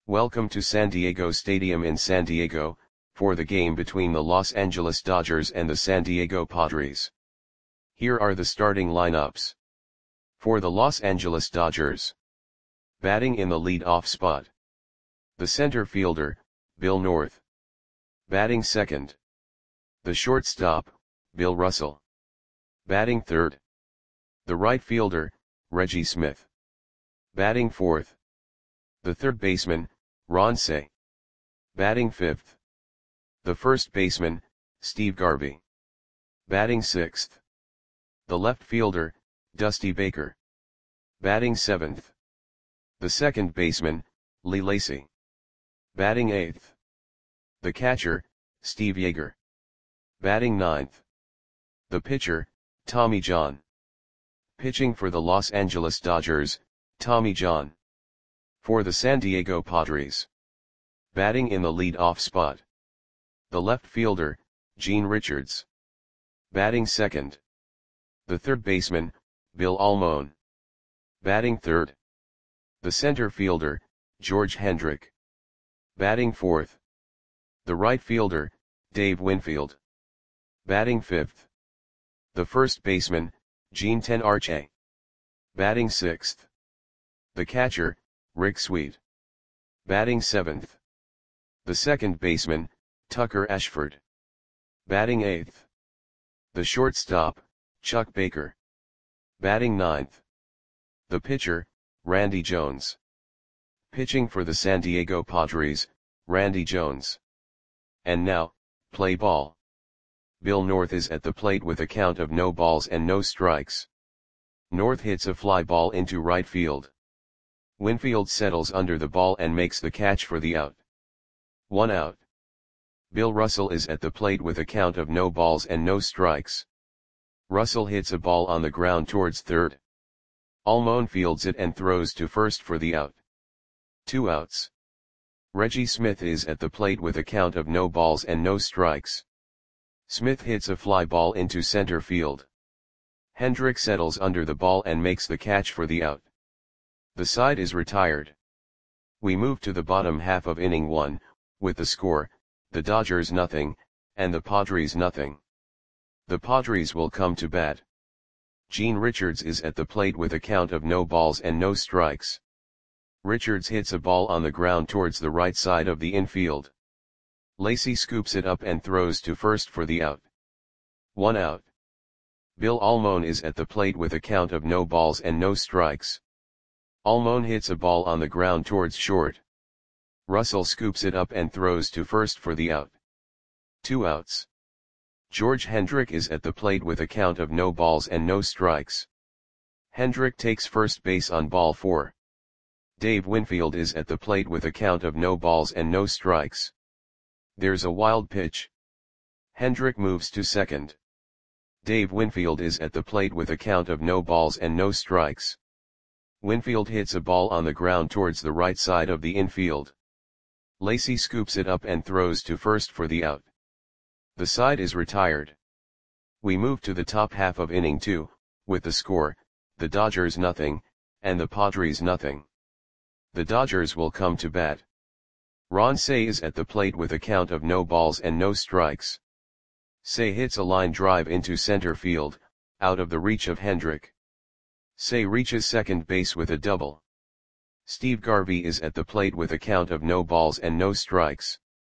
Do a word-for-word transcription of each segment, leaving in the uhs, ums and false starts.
Welcome to San Diego Stadium in San Diego, for the game between the Los Angeles Dodgers and the San Diego Padres. Here are the starting lineups. For the Los Angeles Dodgers. Batting in the lead-off spot. The center fielder, Bill North. Batting second. The shortstop, Bill Russell. Batting third. The right fielder, Reggie Smith. Batting fourth. The third baseman, Ron Cey. Batting fifth. The first baseman, Steve Garvey. Batting sixth. The left fielder, Dusty Baker. Batting seventh. The second baseman, Lee Lacy. Batting eighth. The catcher, Steve Yeager. Batting ninth. The pitcher, Tommy John. Pitching for the Los Angeles Dodgers, Tommy John. For the San Diego Padres. Batting in the lead-off spot. The left fielder, Gene Richards. Batting second. The third baseman, Bill Almon. Batting third. The center fielder, George Hendrick. Batting fourth. The right fielder, Dave Winfield. Batting fifth. The first baseman, Gene Tenarche. Batting sixth. The catcher, Rick Sweet. Batting seventh. The second baseman, Tucker Ashford. Batting eighth. The shortstop, Chuck Baker. Batting ninth. The pitcher, Randy Jones. Pitching for the San Diego Padres, Randy Jones. And now, play ball. Bill North is at the plate with a count of no balls and no strikes. North hits a fly ball into right field. Winfield settles under the ball and makes the catch for the out. One out. Bill Russell is at the plate with a count of no balls and no strikes. Russell hits a ball on the ground towards third. Almon fields it and throws to first for the out. Two outs. Reggie Smith is at the plate with a count of no balls and no strikes. Smith hits a fly ball into center field. Hendrick settles under the ball and makes the catch for the out. The side is retired. We move to the bottom half of inning one, with the score, the Dodgers nothing, and the Padres nothing. The Padres will come to bat. Gene Richards is at the plate with a count of no balls and no strikes. Richards hits a ball on the ground towards the right side of the infield. Lacy scoops it up and throws to first for the out. One out. Bill Almon is at the plate with a count of no balls and no strikes. Almon hits a ball on the ground towards short. Russell scoops it up and throws to first for the out. Two outs. George Hendrick is at the plate with a count of no balls and no strikes. Hendrick takes first base on ball four. Dave Winfield is at the plate with a count of no balls and no strikes. There's a wild pitch. Hendrick moves to second. Dave Winfield is at the plate with a count of no balls and no strikes. Winfield hits a ball on the ground towards the right side of the infield. Lacy scoops it up and throws to first for the out. The side is retired. We move to the top half of inning two, with the score, the Dodgers nothing, and the Padres nothing. The Dodgers will come to bat. Ron Cey is at the plate with a count of no balls and no strikes. Cey hits a line drive into center field, out of the reach of Hendrick. Cey reaches second base with a double. Steve Garvey is at the plate with a count of no balls and no strikes.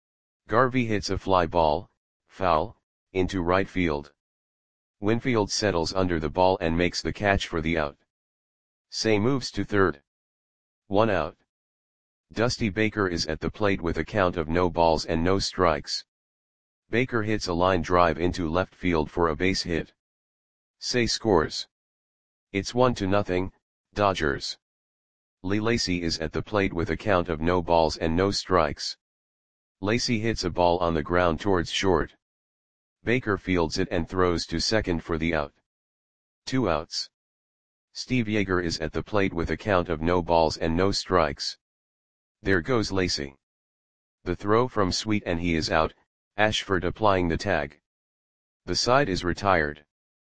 Garvey hits a fly ball, foul, into right field. Winfield settles under the ball and makes the catch for the out. Cey moves to third. One out. Dusty Baker is at the plate with a count of no balls and no strikes. Baker hits a line drive into left field for a base hit. Cey scores. It's one to nothing, Dodgers. Lee Lacy is at the plate with a count of no balls and no strikes. Lacy hits a ball on the ground towards short. Baker fields it and throws to second for the out. Two outs. Steve Yeager is at the plate with a count of no balls and no strikes. There goes Lacy. The throw from Sweet and he is out, Ashford applying the tag. The side is retired.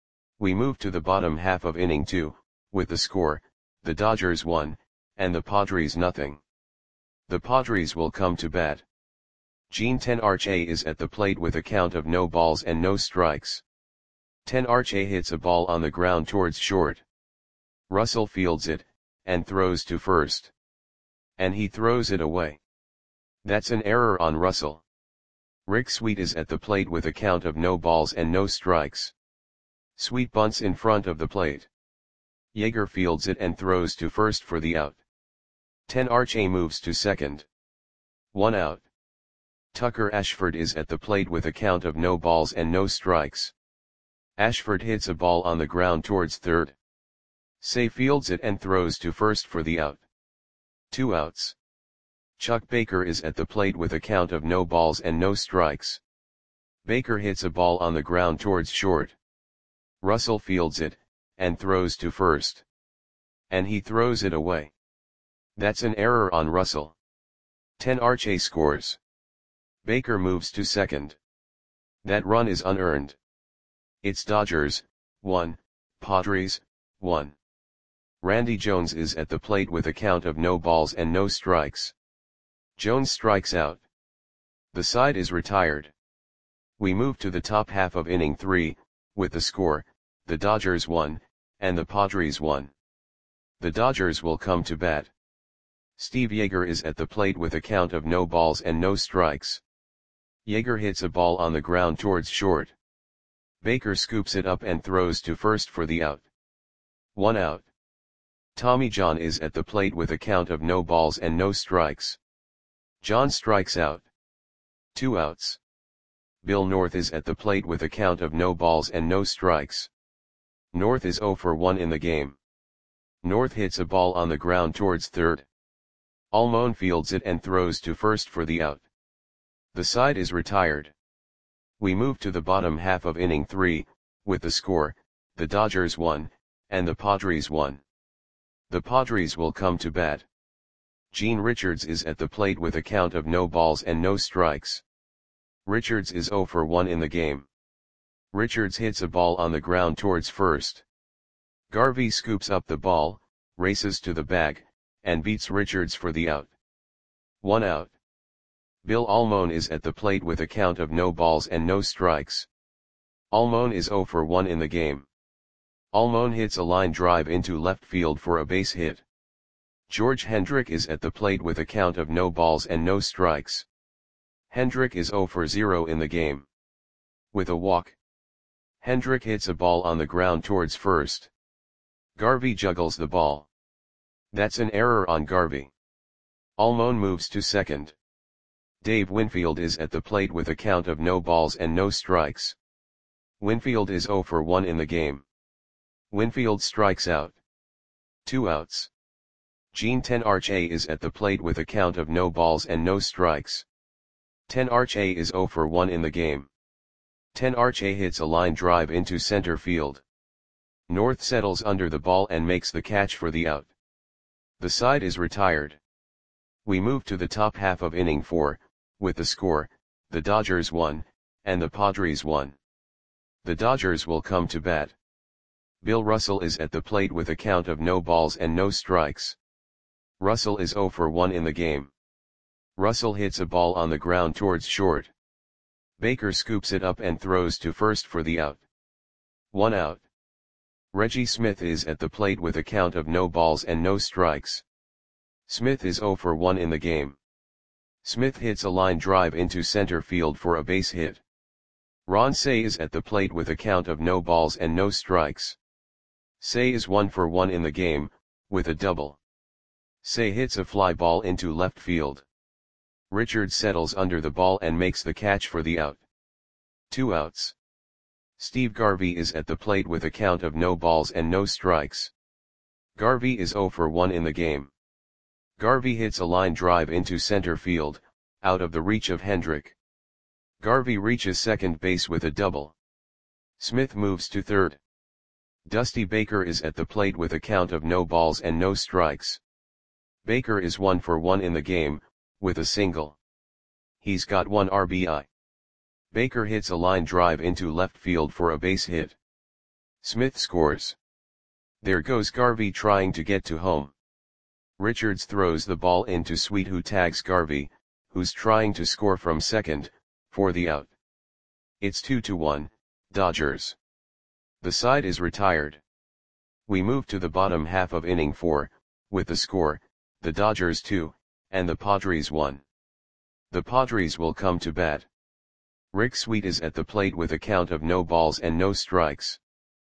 We move to the bottom half of inning two, with the score, the Dodgers one, and the Padres nothing. The Padres will come to bat. Gene Tenarche is at the plate with a count of no balls and no strikes. Tenarche hits a ball on the ground towards short. Russell fields it, and throws to first. And he throws it away. That's an error on Russell. Rick Sweet is at the plate with a count of no balls and no strikes. Sweet bunts in front of the plate. Yeager fields it and throws to first for the out. Tenarche moves to second. One out. Tucker Ashford is at the plate with a count of no balls and no strikes. Ashford hits a ball on the ground towards third. Say fields it and throws to first for the out. Two outs. Chuck Baker is at the plate with a count of no balls and no strikes. Baker hits a ball on the ground towards short. Russell fields it, and throws to first. And he throws it away. That's an error on Russell. Tenarche scores. Baker moves to second. That run is unearned. It's Dodgers, one, Padres, one. Randy Jones is at the plate with a count of no balls and no strikes. Jones strikes out. The side is retired. We move to the top half of inning three, with the score, the Dodgers one, and the Padres one. The Dodgers will come to bat. Steve Yeager is at the plate with a count of no balls and no strikes. Yeager hits a ball on the ground towards short. Baker scoops it up and throws to first for the out. One out. Tommy John is at the plate with a count of no balls and no strikes. John strikes out. Two outs. Bill North is at the plate with a count of no balls and no strikes. North is oh for one in the game. North hits a ball on the ground towards third. Almon fields it and throws to first for the out. The side is retired. We move to the bottom half of inning three, with the score, the Dodgers one, and the Padres one. The Padres will come to bat. Gene Richards is at the plate with a count of no balls and no strikes. Richards is oh for one in the game. Richards hits a ball on the ground towards first. Garvey scoops up the ball, races to the bag, and beats Richards for the out. One out. Bill Almon is at the plate with a count of no balls and no strikes. Almon is oh for one in the game. Almon hits a line drive into left field for a base hit. George Hendrick is at the plate with a count of no balls and no strikes. Hendrick is oh for zero in the game. With a walk. Hendrick hits a ball on the ground towards first. Garvey juggles the ball. That's an error on Garvey. Almon moves to second. Dave Winfield is at the plate with a count of no balls and no strikes. Winfield is oh for one in the game. Winfield strikes out. Two outs. Gene Tenarche is at the plate with a count of no balls and no strikes. Tenarche is oh for one in the game. Tenarche hits a line drive into center field. North settles under the ball and makes the catch for the out. The side is retired. We move to the top half of inning four, with the score, the Dodgers one, and the Padres one. The Dodgers will come to bat. Bill Russell is at the plate with a count of no balls and no strikes. Russell is oh for one in the game. Russell hits a ball on the ground towards short. Baker scoops it up and throws to first for the out. One out. Reggie Smith is at the plate with a count of no balls and no strikes. Smith is oh for one in the game. Smith hits a line drive into center field for a base hit. Ron Cey is at the plate with a count of no balls and no strikes. Cey is one for one in the game, with a double. Cey hits a fly ball into left field. Richards settles under the ball and makes the catch for the out. Two outs. Steve Garvey is at the plate with a count of no balls and no strikes. Garvey is oh for one in the game. Garvey hits a line drive into center field, out of the reach of Hendrick. Garvey reaches second base with a double. Smith moves to third. Dusty Baker is at the plate with a count of no balls and no strikes. Baker is one for one in the game, with a single. He's got one R B I. Baker hits a line drive into left field for a base hit. Smith scores. There goes Garvey trying to get to home. Richards throws the ball into Sweet, who tags Garvey, who's trying to score from second, for the out. It's two to one, Dodgers. The side is retired. We move to the bottom half of inning four, with the score, the Dodgers two, and the Padres one. The Padres will come to bat. Rick Sweet is at the plate with a count of no balls and no strikes.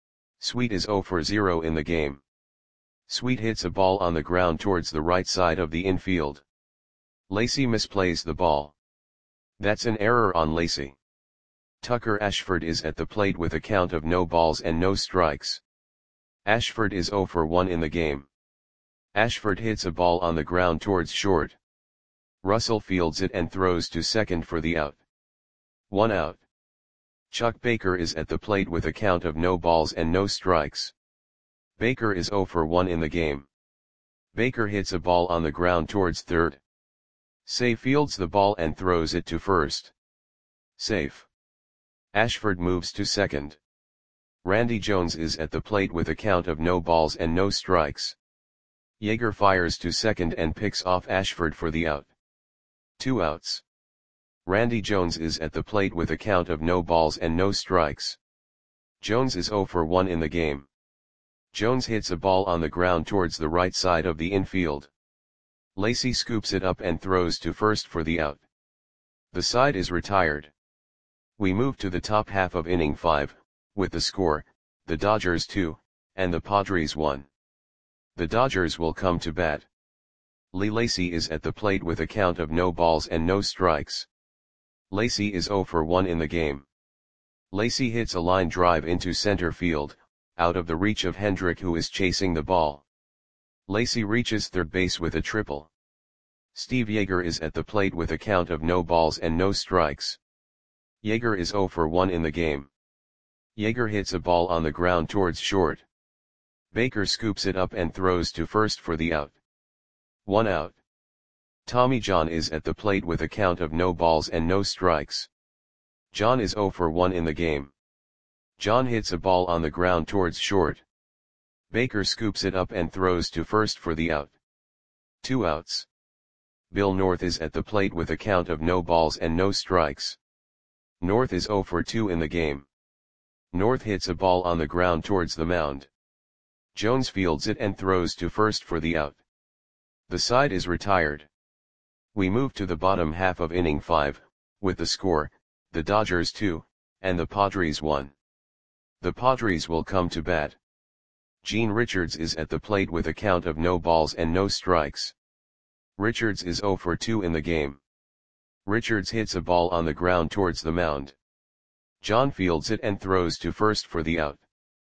Sweet is zero for zero in the game. Sweet hits a ball on the ground towards the right side of the infield. Lacy misplays the ball. That's an error on Lacy. Tucker Ashford is at the plate with a count of no balls and no strikes. Ashford is zero for one in the game. Ashford hits a ball on the ground towards short. Russell fields it and throws to second for the out. One out. Chuck Baker is at the plate with a count of no balls and no strikes. Baker is zero for one in the game. Baker hits a ball on the ground towards third. Say fields the ball and throws it to first. Safe. Ashford moves to second. Randy Jones is at the plate with a count of no balls and no strikes. Yeager fires to second and picks off Ashford for the out. Two outs. Randy Jones is at the plate with a count of no balls and no strikes. Jones is zero for one in the game. Jones hits a ball on the ground towards the right side of the infield. Lacy scoops it up and throws to first for the out. The side is retired. We move to the top half of inning five, with the score, the Dodgers two, and the Padres one. The Dodgers will come to bat. Lee Lacy is at the plate with a count of no balls and no strikes. Lacy is zero for one in the game. Lacy hits a line drive into center field, out of the reach of Hendrick, who is chasing the ball. Lacy reaches third base with a triple. Steve Yeager is at the plate with a count of no balls and no strikes. Yeager is zero for one in the game. Yeager hits a ball on the ground towards short. Baker scoops it up and throws to first for the out. One out. Tommy John is at the plate with a count of no balls and no strikes. John is zero for one in the game. John hits a ball on the ground towards short. Baker scoops it up and throws to first for the out. Two outs. Bill North is at the plate with a count of no balls and no strikes. North is zero for two in the game. North hits a ball on the ground towards the mound. Jones fields it and throws to first for the out. The side is retired. We move to the bottom half of inning five, with the score, the Dodgers two, and the Padres one. The Padres will come to bat. Gene Richards is at the plate with a count of no balls and no strikes. Richards is zero for two in the game. Richards hits a ball on the ground towards the mound. John fields it and throws to first for the out.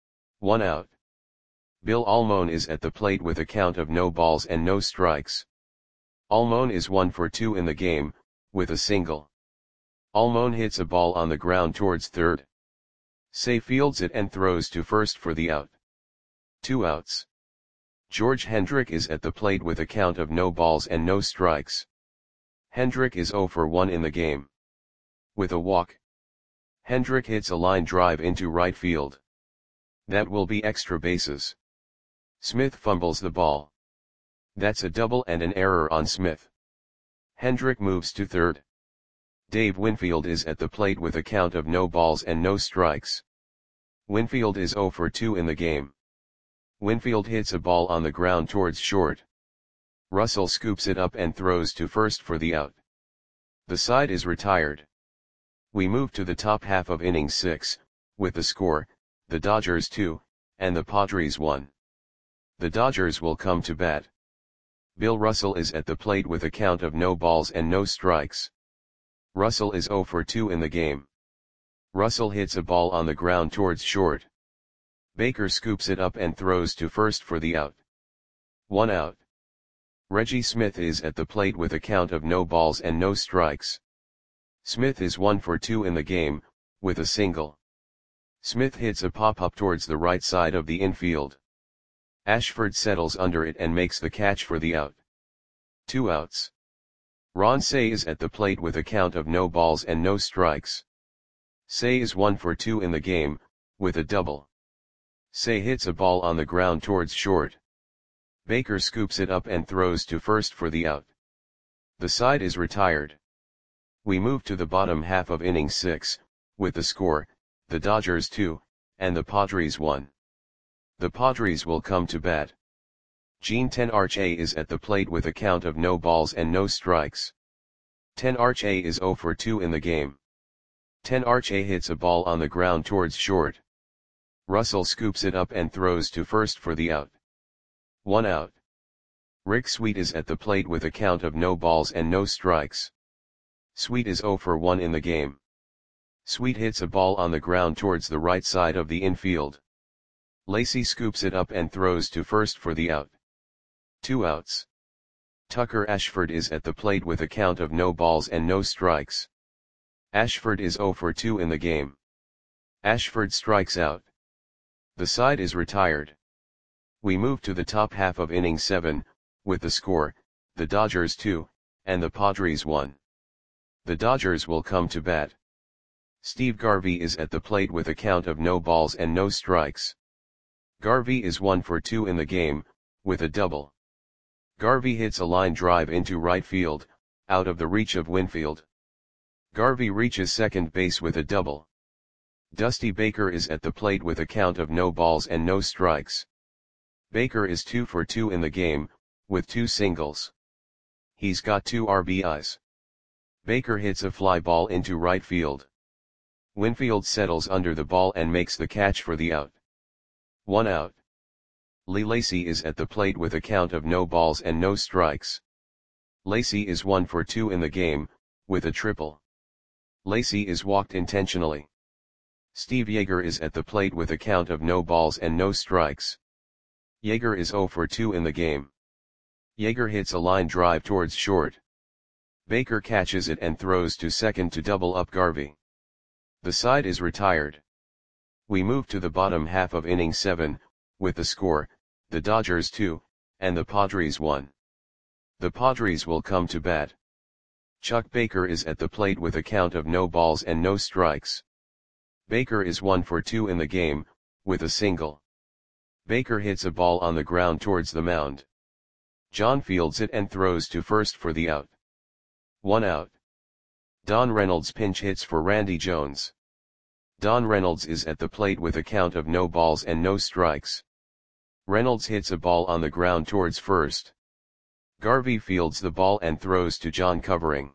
One out. Bill Almon is at the plate with a count of no balls and no strikes. Almon is one for two in the game, with a single. Almon hits a ball on the ground towards third. Say fields it and throws to first for the out. Two outs. George Hendrick is at the plate with a count of no balls and no strikes. Hendrick is zero for one in the game. With a walk. Hendrick hits a line drive into right field. That will be extra bases. Smith fumbles the ball. That's a double and an error on Smith. Hendrick moves to third. Dave Winfield is at the plate with a count of no balls and no strikes. Winfield is zero for two in the game. Winfield hits a ball on the ground towards short. Russell scoops it up and throws to first for the out. The side is retired. We move to the top half of inning six, with the score, the Dodgers two, and the Padres one. The Dodgers will come to bat. Bill Russell is at the plate with a count of no balls and no strikes. Russell is zero for two in the game. Russell hits a ball on the ground towards short. Baker scoops it up and throws to first for the out. One out. Reggie Smith is at the plate with a count of no balls and no strikes. Smith is one for two in the game, with a single. Smith hits a pop-up towards the right side of the infield. Ashford settles under it and makes the catch for the out. Two outs. Ron Cey is at the plate with a count of no balls and no strikes. Cey is one for two in the game, with a double. Cey hits a ball on the ground towards short. Baker scoops it up and throws to first for the out. The side is retired. We move to the bottom half of inning six, with the score, the Dodgers two, and the Padres one. The Padres will come to bat. Gene Tenarche is at the plate with a count of no balls and no strikes. Tenarche is oh for two in the game. Tenarche hits a ball on the ground towards short. Russell scoops it up and throws to first for the out. One out. Rick Sweet is at the plate with a count of no balls and no strikes. Sweet is oh for one in the game. Sweet hits a ball on the ground towards the right side of the infield. Lacy scoops it up and throws to first for the out. Two outs. Tucker Ashford is at the plate with a count of no balls and no strikes. Ashford is oh for two in the game. Ashford strikes out. The side is retired. We move to the top half of inning seven, with the score, the Dodgers two, and the Padres one. The Dodgers will come to bat. Steve Garvey is at the plate with a count of no balls and no strikes. Garvey is one for two in the game, with a double. Garvey hits a line drive into right field, out of the reach of Winfield. Garvey reaches second base with a double. Dusty Baker is at the plate with a count of no balls and no strikes. Baker is two for two in the game, with two singles. He's got two R B Is. Baker hits a fly ball into right field. Winfield settles under the ball and makes the catch for the out. One out. Lee Lacy is at the plate with a count of no balls and no strikes. Lacy is one for two in the game, with a triple. Lacy is walked intentionally. Steve Yeager is at the plate with a count of no balls and no strikes. Yeager is oh for two in the game. Yeager hits a line drive towards short. Baker catches it and throws to second to double up Garvey. The side is retired. We move to the bottom half of inning seven, with the score, the Dodgers two, and the Padres one. The Padres will come to bat. Chuck Baker is at the plate with a count of no balls and no strikes. Baker is one for two in the game, with a single. Baker hits a ball on the ground towards the mound. John fields it and throws to first for the out. One out. Don Reynolds pinch hits for Randy Jones. Don Reynolds is at the plate with a count of no balls and no strikes. Reynolds hits a ball on the ground towards first. Garvey fields the ball and throws to John covering.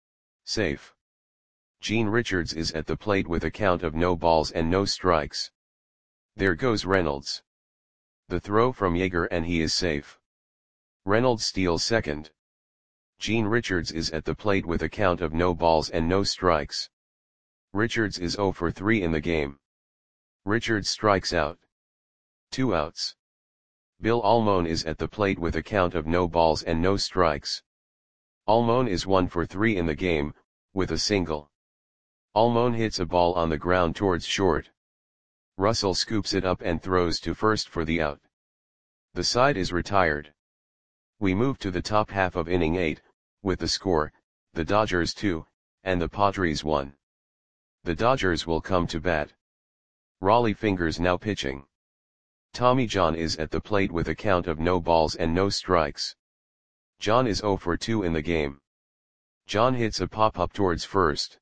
Safe. Gene Richards is at the plate with a count of no balls and no strikes. There goes Reynolds. The throw from Yeager and he is safe. Reynolds steals second. Gene Richards is at the plate with a count of no balls and no strikes. Richards is oh for three in the game. Richards strikes out. Two outs. Bill Almon is at the plate with a count of no balls and no strikes. Almon is one for three in the game, with a single. Almon hits a ball on the ground towards short. Russell scoops it up and throws to first for the out. The side is retired. We move to the top half of inning eight, with the score, the Dodgers two, and the Padres one. The Dodgers will come to bat. Raleigh Fingers now pitching. Tommy John is at the plate with a count of no balls and no strikes. John is oh for two in the game. John hits a pop-up towards first.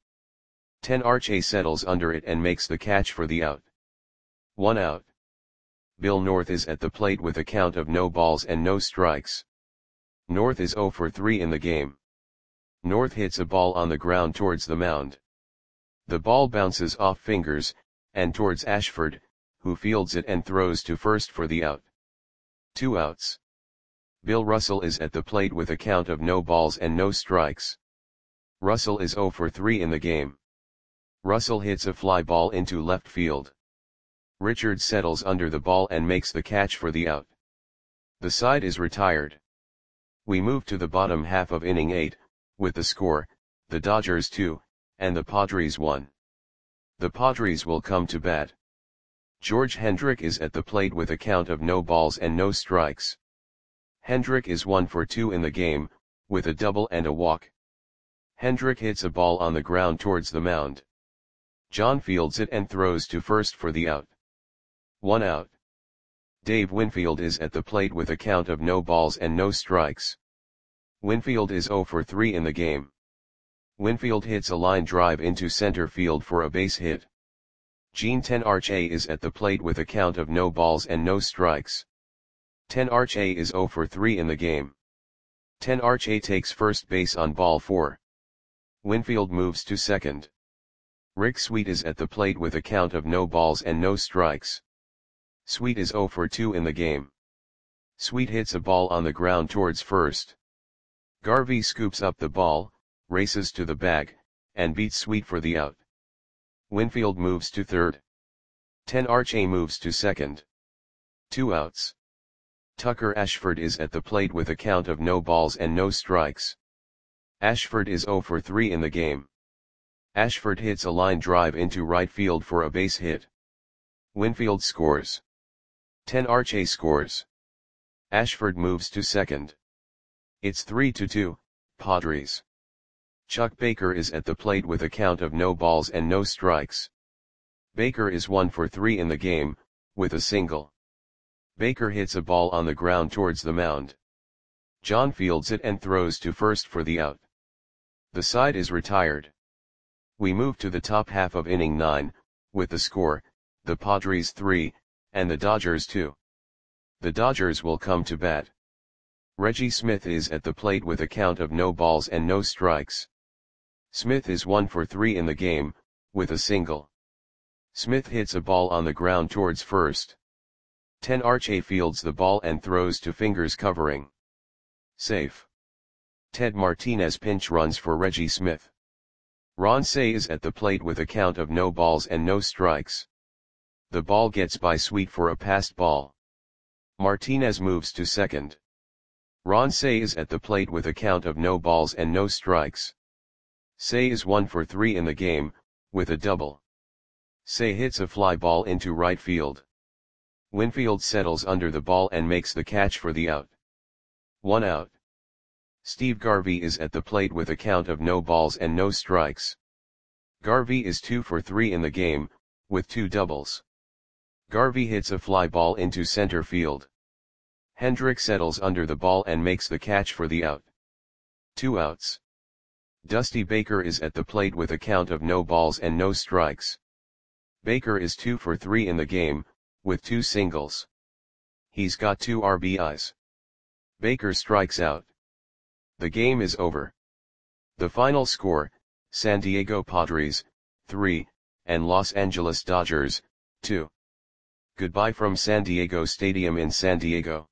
Tenarche settles under it and makes the catch for the out. One out. Bill North is at the plate with a count of no balls and no strikes. North is oh for three in the game. North hits a ball on the ground towards the mound. The ball bounces off Fingers, and towards Ashford, who fields it and throws to first for the out. Two outs. Bill Russell is at the plate with a count of no balls and no strikes. Russell is oh for three in the game. Russell hits a fly ball into left field. Richards settles under the ball and makes the catch for the out. The side is retired. We move to the bottom half of inning eight, with the score, the Dodgers two, and the Padres one. The Padres will come to bat. George Hendrick is at the plate with a count of no balls and no strikes. Hendrick is one for two in the game, with a double and a walk. Hendrick hits a ball on the ground towards the mound. John fields it and throws to first for the out. One out. Dave Winfield is at the plate with a count of no balls and no strikes. Winfield is zero for three in the game. Winfield hits a line drive into center field for a base hit. Gene Tenarche is at the plate with a count of no balls and no strikes. Tenarche is zero for three in the game. Tenarche takes first base on ball four. Winfield moves to second. Rick Sweet is at the plate with a count of no balls and no strikes. Sweet is zero for two in the game. Sweet hits a ball on the ground towards first. Garvey scoops up the ball, races to the bag, and beats Sweet for the out. Winfield moves to third. Tenarche moves to second. Two outs. Tucker Ashford is at the plate with a count of no balls and no strikes. Ashford is zero for three in the game. Ashford hits a line drive into right field for a base hit. Winfield scores. Tenarche scores. Ashford moves to second. It's three to two, Padres. Chuck Baker is at the plate with a count of no balls and no strikes. Baker is one for three in the game, with a single. Baker hits a ball on the ground towards the mound. John fields it and throws to first for the out. The side is retired. We move to the top half of inning nine, with the score, the Padres three, and the Dodgers two. The Dodgers will come to bat. Reggie Smith is at the plate with a count of no balls and no strikes. Smith is one for three in the game, with a single. Smith hits a ball on the ground towards first. Tenarche fields the ball and throws to fingers covering. Safe. Ted Martinez pinch runs for Reggie Smith. Ron Cey is at the plate with a count of no balls and no strikes. The ball gets by Sweet for a passed ball. Martinez moves to second. Ron Cey is at the plate with a count of no balls and no strikes. Cey is one for three in the game, with a double. Cey hits a fly ball into right field. Winfield settles under the ball and makes the catch for the out. One out. Steve Garvey is at the plate with a count of no balls and no strikes. Garvey is two for three in the game, with two doubles. Garvey hits a fly ball into center field. Hendrick settles under the ball and makes the catch for the out. Two outs. Dusty Baker is at the plate with a count of no balls and no strikes. Baker is two for three in the game, with two singles. He's got two R B Is. Baker strikes out. The game is over. The final score, San Diego Padres, three, and Los Angeles Dodgers, two. Goodbye from San Diego Stadium in San Diego.